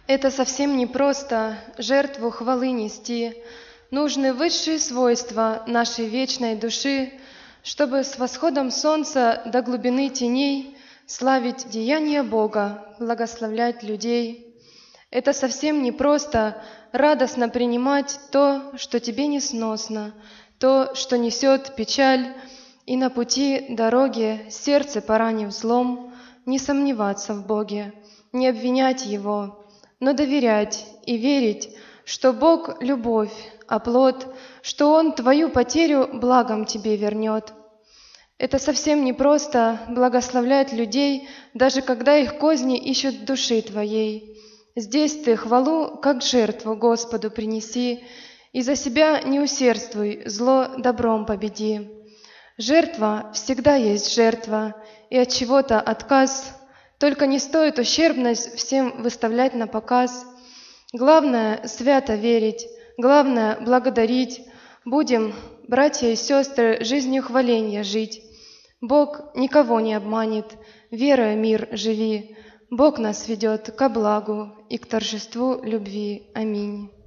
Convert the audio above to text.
Это совсем непросто жертву хвалы нести. Нужны высшие свойства нашей вечной души, чтобы с восходом солнца до глубины теней славить деяния Бога, благословлять людей. Это совсем непросто радостно принимать то, что тебе несносно, то, что несет печаль, и на пути дороги, сердце поранив злом, не сомневаться в Боге, не обвинять Его, но доверять и верить, что Бог — любовь, а плод, что Он твою потерю благом тебе вернет. Это совсем непросто благословлять людей, даже когда их козни ищут души твоей. Здесь ты хвалу, как жертву Господу принеси, и за себя не усердствуй, зло добром победи. Жертва всегда есть жертва, и от чего-то отказ, только не стоит ущербность всем выставлять на показ. Главное — свято верить, главное — благодарить. Будем, братья и сестры, жизнью хваления жить. Бог никого не обманет, верою мир живи. Бог нас ведет ко благу и к торжеству любви. Аминь.